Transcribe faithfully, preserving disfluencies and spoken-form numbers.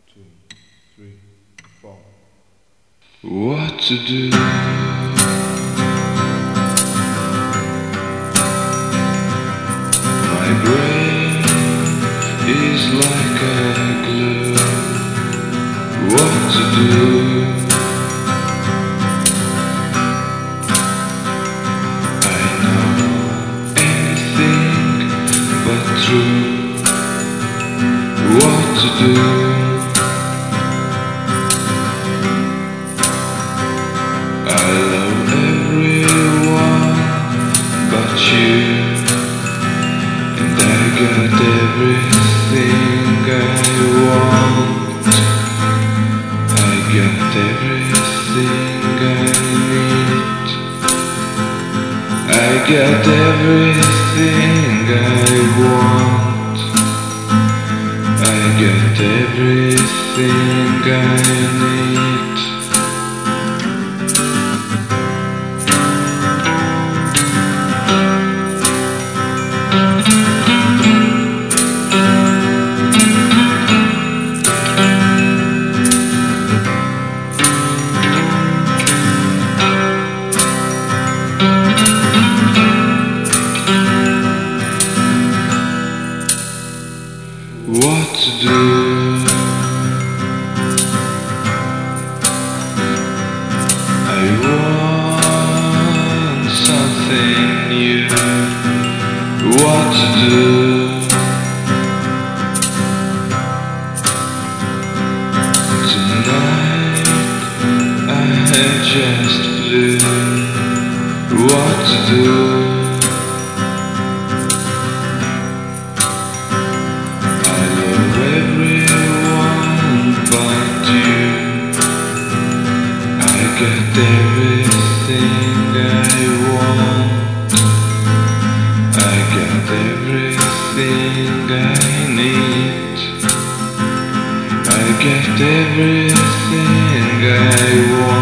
two, three, four. What to do? My brain is like a glue. What to do? I know anything but true. What to do? I love everyone but you, and I got everything I want. I got everything I need. I got everything I want. I got everything I need. What to do? I want something new. What to do? Tonight I just flew. What to do? I got everything I want. I got everything I need. I got everything I want.